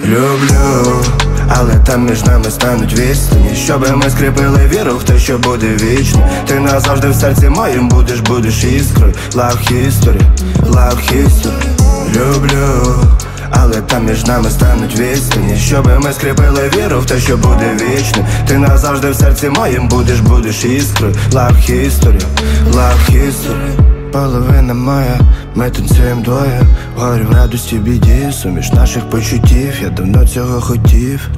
Люблю, але там між нами стануть відстані, щоби ми скріпили віру в те, що буде вічно. Ти назавжди в серці моїм будеш іскрою. Love history, love history. Люблю, але там між нами стануть відстані, щоби ми скріпили віру в те, що буде вічно. Ти назавжди в серці моїм будеш іскрою. Love history, love history. Половина моя, ми танцюєм двоє, горі в радості, біді, суміш наших почуттів. Я давно цього хотів.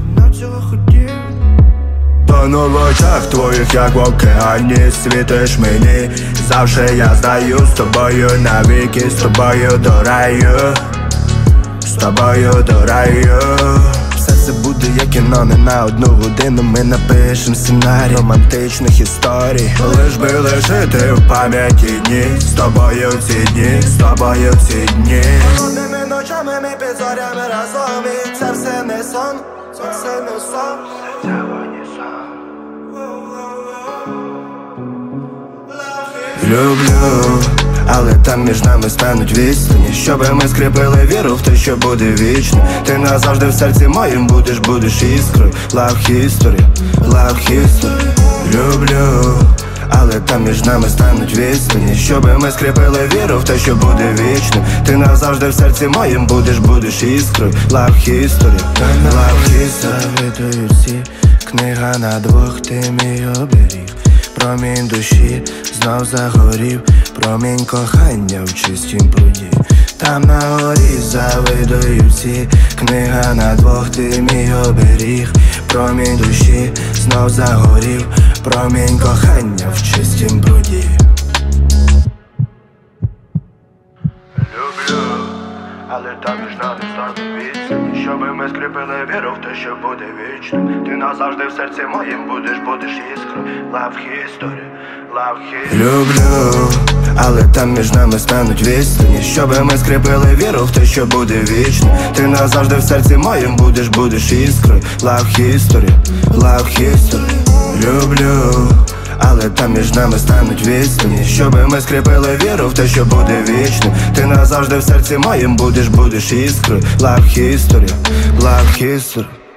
Тону в очах твоїх, як в океані, світиш мені. Завжди я здаю з тобою навіки, з тобою до раю, з тобою до раю. Все це буде як кіно, не на одну годину. Ми напишем сценарій романтичних історій. Лиш би лишити в пам'яті дні, з тобою ці дні, з тобою ці дні. Холодними ночами ми під зорями разом, і це все не сон, це все не сон. Люблю, але там між нами стануть відстані, щоби ми скріпили віру в те, що буде вічно. Ти назавжди в серці моїм будеш іскрою. Love history, love history. Люблю, але там між нами стануть відстані, щоби ми скріпили віру в те, що буде вічно. Ти назавжди в серці моїм будеш іскрою. Love history, love history. Завидую всі, книга на двох, ти мій оберіг. Промінь душі знов загорів, промінь кохання в чистім пруді. Там на горі завидую всі, книга на двох, ти мій оберіг. Промінь душі знов загорів, промінь кохання в чистім пруді. Люблю, але там між нами стануть відстані, щоби ми скріпили віру в те, що буде вічно. Ти назавжди в серці моїм будеш іскрою. Love history, love history. Люблю, але там між нами стануть відстані, щоби ми скріпили віру в те, що буде вічно. Ти назавжди в серці моїм будеш іскрою. Love history, love history. Люблю, але там між нами стануть відстані, щоби ми скріпили віру в те, що буде вічно. Ти назавжди в серці моїм будеш іскрою. Love history, love history.